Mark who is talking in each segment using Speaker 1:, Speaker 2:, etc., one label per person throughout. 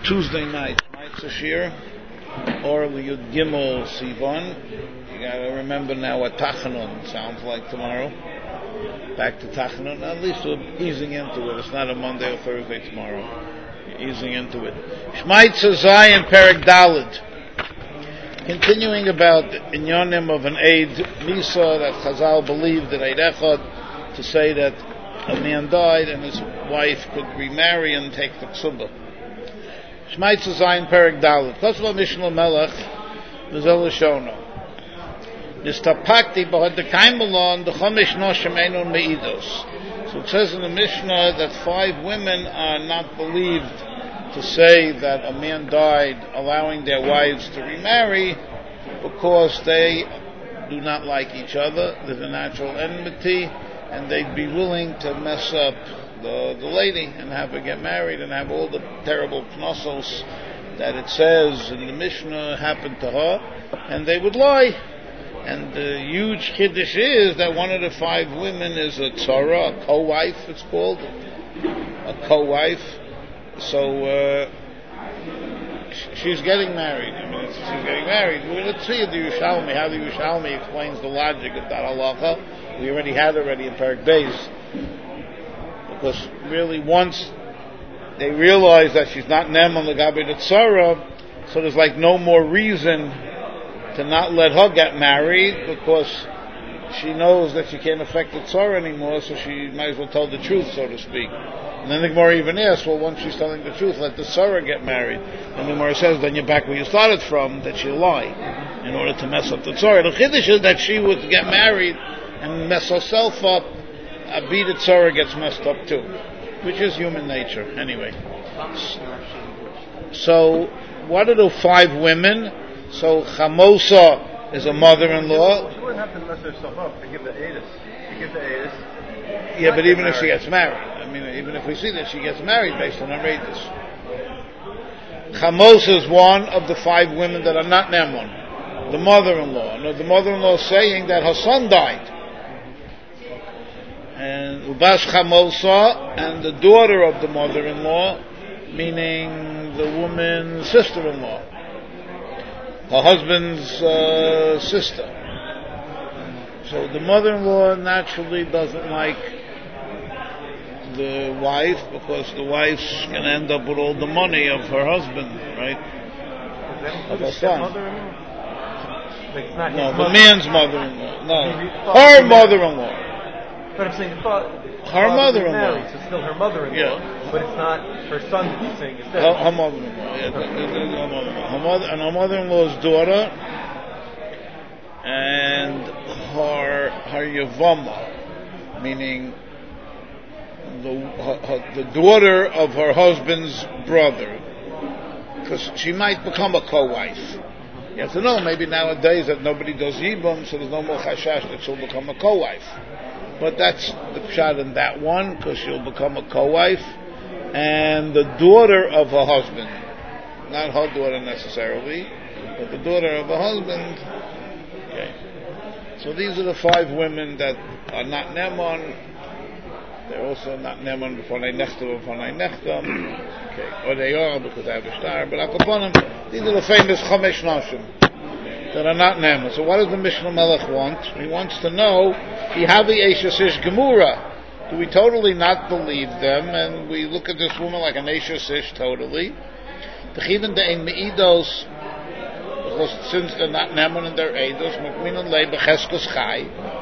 Speaker 1: Tuesday night, Mitzvah Shir, or Yud Gimel Sivan. You gotta remember now what Tachanun sounds like tomorrow. Back to Tachanun. At least we're easing into it. It's not a Monday or Thursday tomorrow. You're easing into it. Shmaitza Zayin Perek Daled. Continuing about Inyonim of an Eid Misa that Chazal believed in Eid Echad to say that a man died and his wife could remarry and take the Ksubah. Shmaitza Zayin Perek Daled. Kosva Mishnah Melech Nizel Shono. Nistapakti Bahad the Kaimelon the Chomish Noshim Einun Meidos. So it says in the Mishnah that 5 women are not believed to say that a man died allowing their wives to remarry because they do not like each other. There's a natural enmity and they'd be willing to mess up the lady and have her get married and have all the terrible knossos that it says in the Mishnah happened to her, and they would lie. And the huge kiddush is that one of the 5 women is a tzara, a co-wife it's called, a co-wife. So she's getting married. She's getting married. Let's see the Yerushalmi, how the Yerushalmi explains the logic of that halacha. We already had in Perek Beis. Because really once they realize that she's not Neman L'Gabe the Tzara, so there's like no more reason to not let her get married because she knows that she can't affect the Tzara anymore, so she might as well tell the truth, so to speak. And then the Gemara even asks, well, once she's telling the truth, let the Tzara get married. And the Gemara says, then you're back where you started from, that she'll lie in order to mess up the Tzara. The Chiddush is that she would get married and mess herself up. A beat Tzara gets messed up too, which is human nature anyway. So, what are the 5 women? So, Chamosa is a mother-in-law.
Speaker 2: She wouldn't have to mess herself up to give the Eidus. She gives the Eidus.
Speaker 1: Yeah, but even if she gets married, I mean, even if we see that she gets married based on her Eidus. Chamosa is one of the 5 women that are not Nemon. The mother-in-law. No, the mother-in-law is saying that her son died. And Ubash Chamosa, and the daughter of the mother-in-law, meaning the woman's sister-in-law, her husband's sister. So the mother-in-law naturally doesn't like the wife because the wife's going to end up with all the money of her husband, right? Of her son. No, the man's mother-in-law. No, her mother-in-law.
Speaker 2: But I'm saying
Speaker 1: her mother-in-law.
Speaker 2: So it's still her mother-in-law, yeah. But it's not her son that he's saying.
Speaker 1: Her mother-in-law. Yeah, her mother-in-law. Her mother-in-law's daughter and her Yavama, meaning the daughter of her husband's brother, because she might become a co-wife. You have to know, maybe nowadays that nobody does Yibam, so there's no more chashash that she'll become a co-wife. But that's the pshat in that one, because she'll become a co-wife, and the daughter of her husband, not her daughter necessarily, but the daughter of her husband. Okay. So these are the 5 women that are not Nemon. They're also not Nemon before they nechtam, before they nechtam. Okay. Or they are because they have a star, but Akaponim, these are the famous Chomesh Noshim that are not Nemon. So what does the Mishnah Melech want? He wants to know, Ihavi Eishes Ish Gemura. Do we totally not believe them, and we look at this woman like an Eishes Ish totally? T'chivin de'en me'idos, because since they're not Nemon and they're Eidos, Mukminan Le B'cheskos Chai,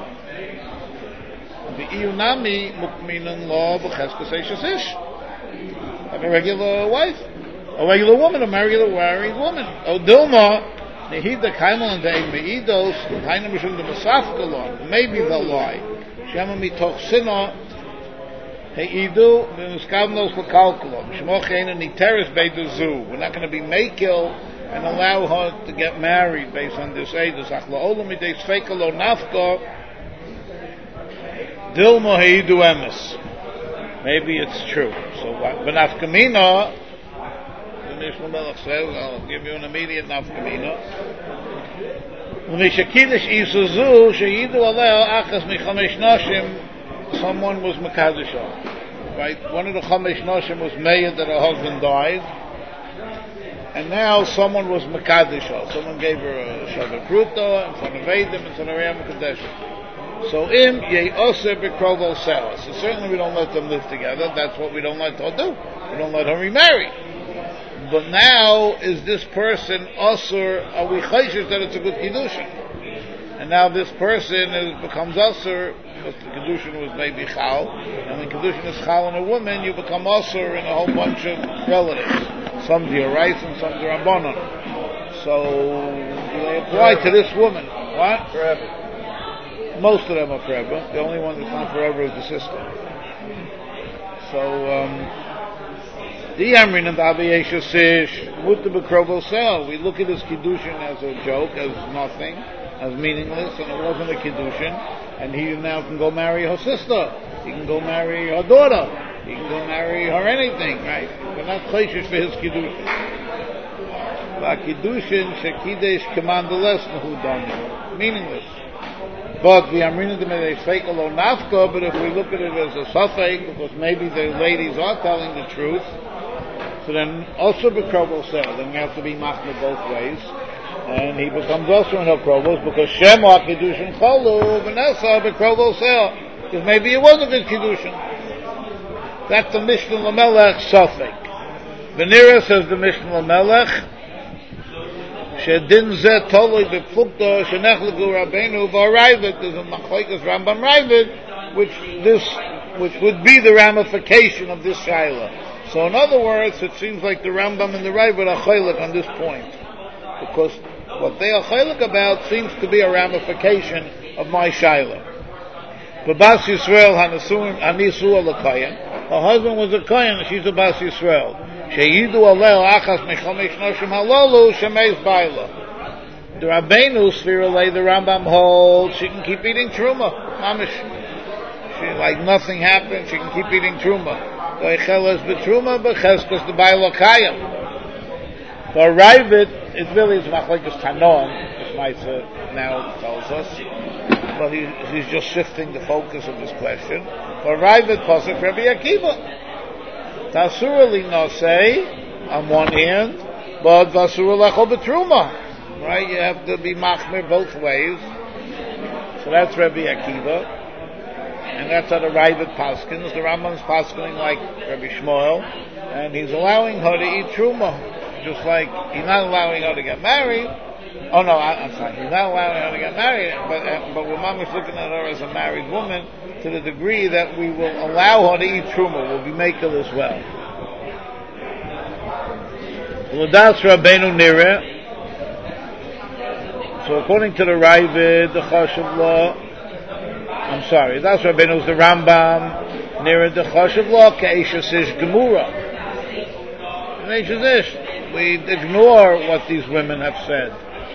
Speaker 1: V'iyunami Mukminan Lo B'cheskos Eishes Ish. Have a regular wife, a regular woman, a married woman. O Dilma, Nehida Kaimel and De'en Me'idos, Haina Mishum de Masafkalon, maybe they'll lie. Shema Mitoch Sina, Heidu, V'nuskavnos L'kalkalon, Shmoch Eina Niteris Beiduzu. We're not going to be Mekil and allow her to get married based on this Eidus. Ach La'olam Mideis Feikalo Nafka, Dilma Heidu Emes. Maybe it's true. So what? V'nafkamina, Mishnah Melech says, I'll give you an immediate nafkamina. V'mishakidish isuzu sheyidu aleo achas michamesh noshim. Someone was mekadisha, right? One of the chamesh noshim was made that her husband died, And now someone was Mekadesh. Someone gave her a Shabbat Pruta in front of Eidim, in front of Riyam Kadesh. So im ye'oser b'krovo selah. So certainly we don't let them live together. That's what we don't let her do. We don't let her remarry. But now, is this person osur? Are we chayshish that it's a good kiddushin? And now this person becomes osur because the kiddushin was maybe chal, and when kiddushin is chal in a woman, you become osur in a whole bunch of relatives. Some d'oraisa and some d'rabbanan. So they apply to this woman. What?
Speaker 2: Forever.
Speaker 1: Most of them are forever. The only one that's not forever is the sister. So, the Amrin and the Aviyesha Sish, Muta B'Krovo Sel. We look at his Kiddushin as a joke, as nothing, as meaningless, and it wasn't a Kiddushin. And he now can go marry her sister. He can go marry her daughter. He can go marry her anything, right? We're not chayshish for his Kiddushin. But Kiddushin, Shekidesh, Commandalas, Nehudani. Meaningless. But the Amrina de Medei Fekel or Nafka, but if we look at it as a Safek, because maybe the ladies are telling the truth, so then also B'Krovo Sel, then we have to be Machna both ways, and he becomes also in her Krovos, because Shema Kiddushin Cholu, Vanessa B'Krovo Sel, because maybe it was a good Kiddushin. That's the Mishnah Lamelech Safek. Venera says the Mishnah Lamelech, Shedin Zeh Toloi B'Pfukta Shenechlegu Rabbeinu V'Arayvet. There's a Machlokes Rambam Rayvet, which would be the ramification of this Shaila. So in other words, it seems like the Rambam and the Rayvet are chaylik on this point, because what they are chaylik about seems to be a ramification of my Shaila. B'Bas Yisrael Hanisu Alakayim. Her husband was a Kayan, and she's a Bas Yisrael. Sheyidu aleo achas mechomesh noshim halolu shemeis baila. The Rabbeinu Sviralei, the Rambam holds she can keep eating truma. Mamish, she like nothing happened. She can keep eating truma. Goicheles betruma becheskas the baila kayam. For Ravid, it really is machlekes tanon. This Maisa now tells us, but he's just shifting the focus of this question. For Ravid pasuk Rabbi Akiva. Tasura li nosei on one hand, but vasura lecho betruma. Right? You have to be machmir both ways. So that's Rabbi Akiva, and that's how the Ravid paskins. The Rambam's paskining like Rabbi Shmuel, and he's allowing her to eat truma, just like he's not allowing her to get married. Oh no, I'm sorry. He's not allowing her to get married, but we're mamish looking at her as a married woman to the degree that we will allow her to eat truma. We'll be making as well. L'das Rabbeinu Nira. So according to the Ravid, the Choshev law, I'm sorry, that's Rabbeinu's the Rambam Nira the Choshev law Ke'eshes Ish Gemura. We ignore what these women have said.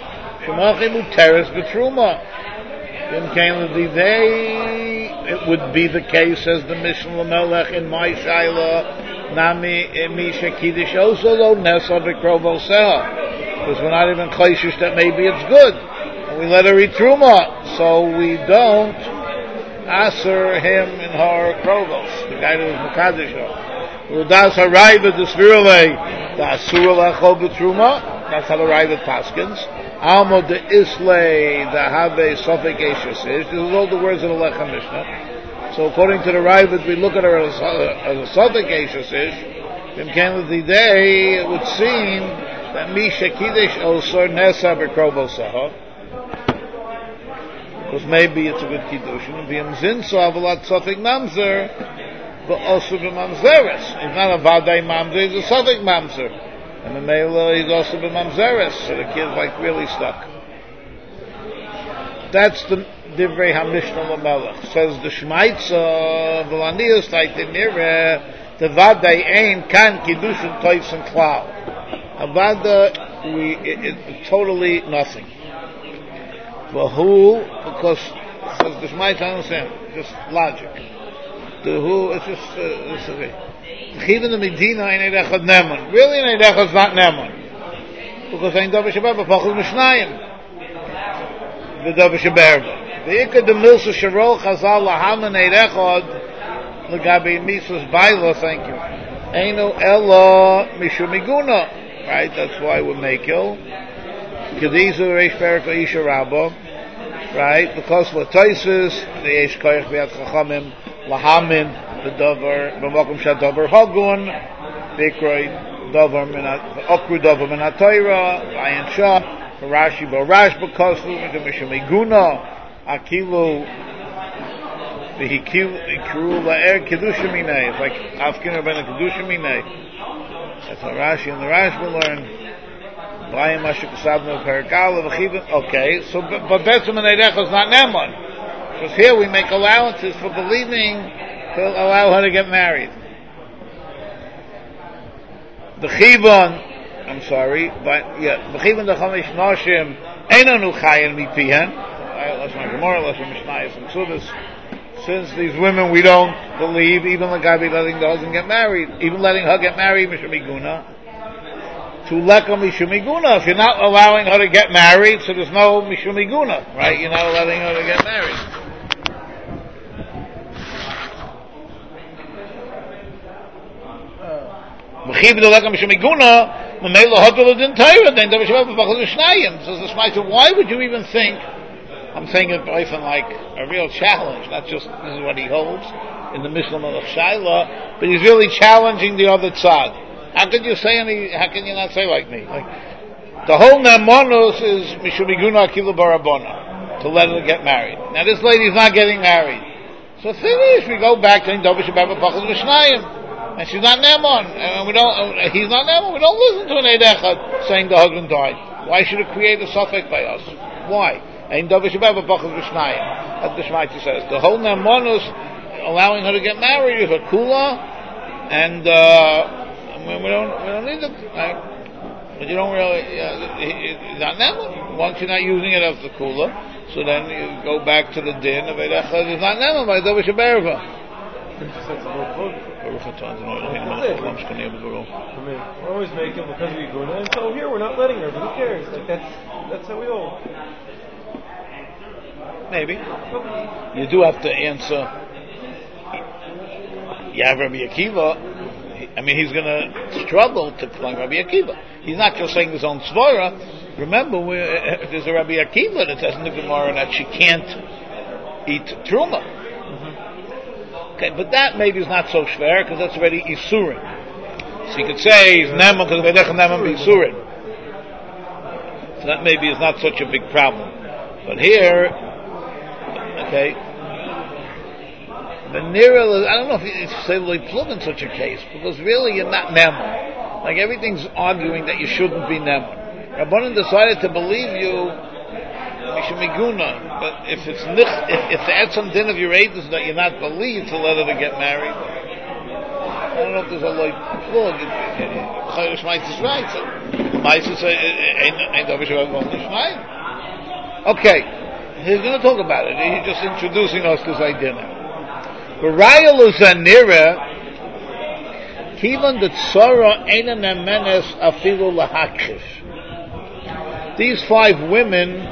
Speaker 1: It would be the case as the Mishnah Lamelech in my Shaila Nami Misha Kiddush also lo Nesa B'Krovo Seha, because we're not even chayshish that maybe it's good, and we let her eat truma, so we don't aser him in her krovos, the guy that was Mekadesh her. Udas harayvet the spirale the asura lecho b'truma. That's how the Ravid paskins. Almo de Islay, the Have Sofik Eshes. This is all the words of the Lechem Mishnah. So according to the Ravid, we look at her as a Sofik Eshes. In Canada day, it would seem that Misha Kiddush Osor Nesa B'Krovo Seha, because maybe it's a good Kiddushin. V'im Zinso Avalat Sofik Mamzer, but also B'Mamzeres. He's not a Vadai Mamzer, he's a Sofik Mamzer. And the Mela, he's also b'mamzeres, so the kid's like really stuck. That's the Divrei HaMishnah Lamelech. Says the Shmaitza, V'laniyos Taitin Nireh, the Vadai Ein Kan Kiddushin Tois and Klal. Avada, it's totally nothing. For who? Because, says the Shmaitza, I understand, just logic. The who, it's just, it's okay. Even the Medina in Eidechad Neman. Really, in Eidechad is not Neman. Because in Davar Shabbat, Pachol Mishnayim. The Davar Shabbat. The Ikad the Milsa Sharol Chazal Lahaman Eidechad, Lagabi Mises Baila, thank you. Einu Ella Mishumiguna. right? That's why we're Mekil. Kedizu Reish Perik Isha Rabba, right? Because Latoises, the Eish Koyach Biat Chachamim, Lahamin, the Dover, B'Mokum Shad Dover Hagun, Bikroi, Dover, Okru Dover Minatayra, Ayin Shah, Rashi Barash B'Kosu, Mishumiguna, Akilu, the Hikru La'er Kedusha Minei. It's like Afkin Rabbeinu Kedusha Minei. That's what Rashi and the Rashba learn. Okay, so but Betzim and Eidecha is not Neman. Because here we make allowances for believing to allow her to get married. The Chivon, I'm sorry, but yeah, the Chivon the Chamish Noshim Einanu Chayin Mipihen. Let's make Gemara, let's make Mishnayos and Sudas. Since these women we don't believe, even the Gabi letting the husband get married, even letting her get married, Mishumiguna. To leka mishumiguna. If you're not allowing her to get married, so there's no mishumiguna, right? You're not letting her to get married. Mechiv to leka mishumiguna. Mamela hotel didn't tell you. Then there was shnayim. So the Shmaita, why would you even think? I'm saying it often like a real challenge, not just this is what he holds in the Mishnah of Shaila, but he's really challenging the other side. How can you not say like me? Like, the whole Nemanus is Mishumiguna Akilu Barabona, to let her get married. Now this lady's not getting married. So finish, we go back to Indovish Baba Pachas Vishnayim. And she's not Neman, and he's not Neman, we don't listen to an Eidechad saying the husband died. Why should it create a suffix by us? Why? Indovish Baba Pachas Vishnayim. As the Shmaita says. The whole Nemanus, allowing her to get married, is a kula, and we don't need it, right? But you don't really, it's not Neman. Once you're not using it as the kula, so then you go back to the din of Eidechad, it's not Neman, by Dovish Berva.
Speaker 2: We're always making because we go and so here we're not letting her, but who cares? Like that's how we all.
Speaker 1: Maybe you do have to answer. You have Rabbi Akiva. I mean, he's going to struggle to claim Rabbi Akiva. He's not just saying his own svara. Remember, there's a Rabbi Akiva that says in the Gemara that she can't eat truma. Okay, but that maybe is not so schwer because that's already isurin. So you could say he's neman because Veidech neman be isurin. So that maybe is not such a big problem. But here, okay, the Nira, I don't know if you say like plug in such a case because really you're not neman. Like everything's arguing that you shouldn't be neman. Rabbanan decided to believe you. Mishumiguna, but if it's if the etzam din of your aid is that you're not believed to let her to get married, I don't know if there's a like plug. Chayrish Mice is right. So Mice is ain't okay. He's going to talk about it. He's just introducing us to Zaydina. But Rayel Zanira, Kivan the Tzara Eina Nemenes Afilu Lahakshish. These 5 women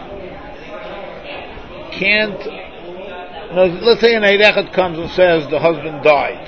Speaker 1: can't. Let's say an Eidechet comes and says the husband died.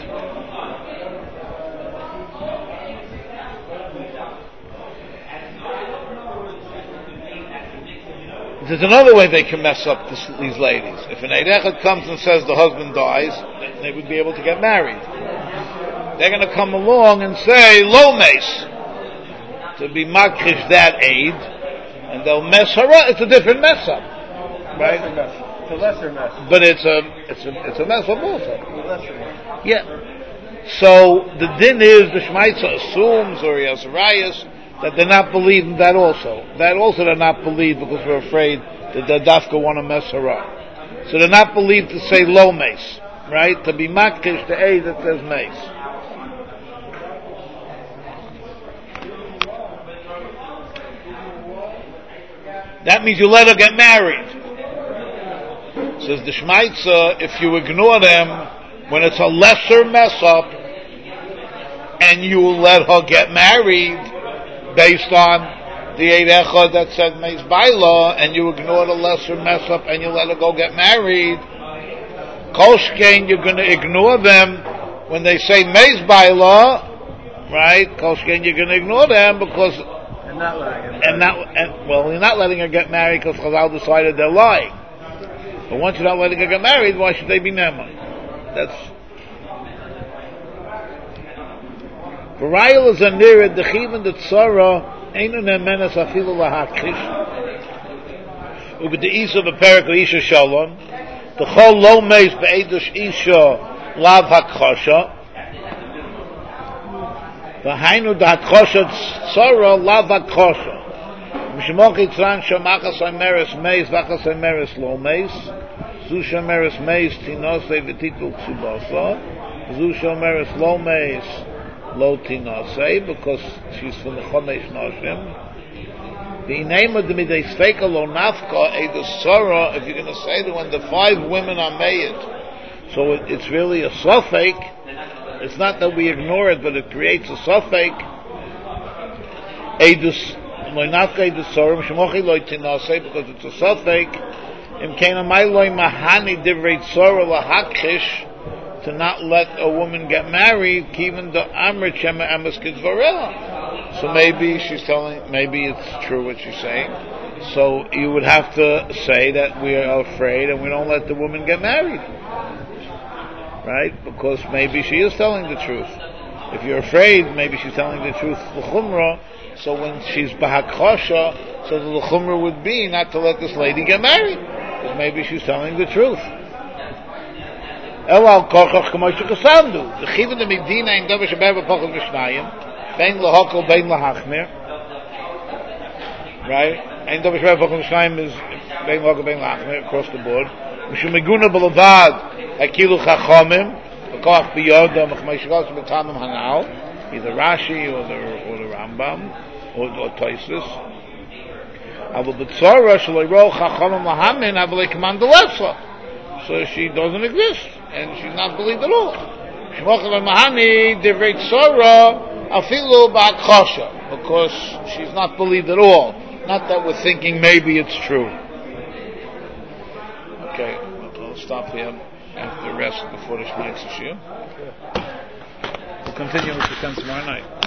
Speaker 1: There's another way they can mess up these ladies. If an Eidechet comes and says the husband dies, they would be able to get married. They're going to come along and say lo mace to be makrish that aid, and they'll mess her up. It's a different mess up. Right?
Speaker 2: It's a lesser mess.
Speaker 1: But it's a mess up also. Yeah. So the din is the Shmaitza assumes or Yasarayas that they're not believing that also. That also they're not believed because we're afraid that the dafka want to mess her up. So they're not believed to say low mace, right? To be makkish to a that says mace. That means you let her get married. Says the Shmaitza, if you ignore them when it's a lesser mess up and you let her get married based on the Eidecha that said Meis Baila and you ignore the lesser mess up and you let her go get married, Kolshkein, you're going to ignore them when they say Meis Baila, right? Kolshkein, you're going to ignore them because
Speaker 2: not letting him.
Speaker 1: You're not letting her get married because Chazal decided they're lying. But once you're not letting her get married, why should they be Neman? That's V'rayel is a nirid the chiven the tzara einu nemenes afilu lahakrish ubed the isa beperik leisha shalom the chol lo meis be'edush isha lav hakchosha v'hainu the hakchosha tzara lav hakchosha mishmoch yitzran shamachas meres meis v'achas meres lo meis zu shameres meis tinosei v'titul ksubasa zu shameres lo meis Lo Tinasei, because she's from the Chomesh Noshim. The name of the Midei Sfeika Lo Nafka Eidus Sorah, if you're going to say that when the 5 women are made, so it's really a suffix. It's not that we ignore it, but it creates a suffix. Eidus Lo Nafka Eidus Sorah, Shemochi Lo Tinasei, because it's a suffix. Im Kena Mai Lo Mahani Divrei Sorah Lahakhish, to not let a woman get married, even the Amrit Shema Amaskid Varela. So maybe she's telling, maybe it's true what she's saying. So you would have to say that we are afraid and we don't let the woman get married. Right? Because maybe she is telling the truth. If you're afraid, maybe she's telling the truth, l'chumra. So when she's bahakchosha, so the l'chumra would be not to let this lady get married. Because maybe she's telling the truth. Elal kochach k'moshe kasandu. The chivin the medina in davar sheber b'pochel v'shnayim, bein lahakol bein lahachmir. Right? In davar sheber b'pochel v'shnayim is bein lahakol bein lahachmir across the board. Mishum meguna b'levad hakilu chachomim v'koach b'yoda m'chmei shegos b'tamim hanal, either Rashi or the Rambam or Tosfos. Aval b'tzora shelo yiro chachomim lahamin aval ekman delefsa. So she doesn't exist. And she's not believed at all. Shmochel Mahani divrei tzara afilu ba'akchosha, because she's not believed at all. Not that we're thinking maybe it's true. Okay, I'll stop here after the rest before the Shmoneh Esrei Shir. We'll continue with the 10 tomorrow night.